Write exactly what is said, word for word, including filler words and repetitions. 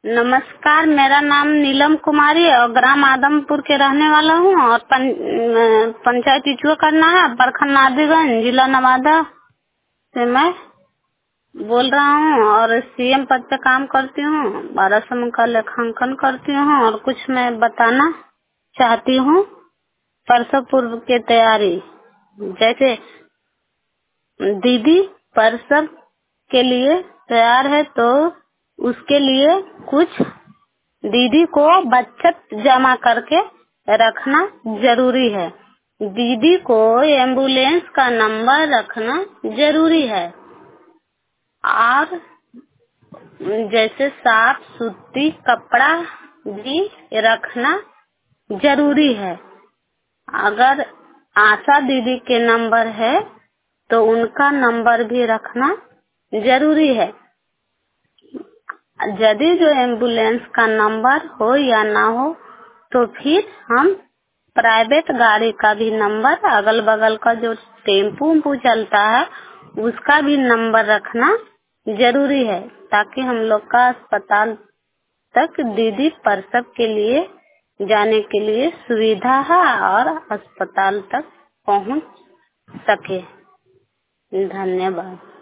नमस्कार, मेरा नाम नीलम कुमारी है और ग्राम आदमपुर के रहने वाला हूँ और पं, अ, पंचायत इचुआ करना है, प्रखंड नादिगंज, जिला नवादा से मैं बोल रहा हूँ और सीएम पद पे काम करती हूँ। बारह समूह का लेखांकन करती हूँ और कुछ मैं बताना चाहती हूँ। परसों पूर्व की तैयारी, जैसे दीदी परसव के लिए तैयार है तो उसके लिए कुछ दीदी को बचत जमा करके रखना जरूरी है। दीदी को एम्बुलेंस का नंबर रखना जरूरी है और जैसे साफ सूती कपड़ा भी रखना जरूरी है। अगर आशा दीदी के नंबर है तो उनका नंबर भी रखना जरूरी है। यदि जो एम्बुलेंस का नंबर हो या ना हो तो फिर हम प्राइवेट गाड़ी का भी नंबर, अगल बगल का जो टेम्पू उम्पू चलता है उसका भी नंबर रखना जरूरी है, ताकि हम लोग का अस्पताल तक दीदी प्रसव के लिए जाने के लिए सुविधा है और अस्पताल तक पहुंच सके। धन्यवाद।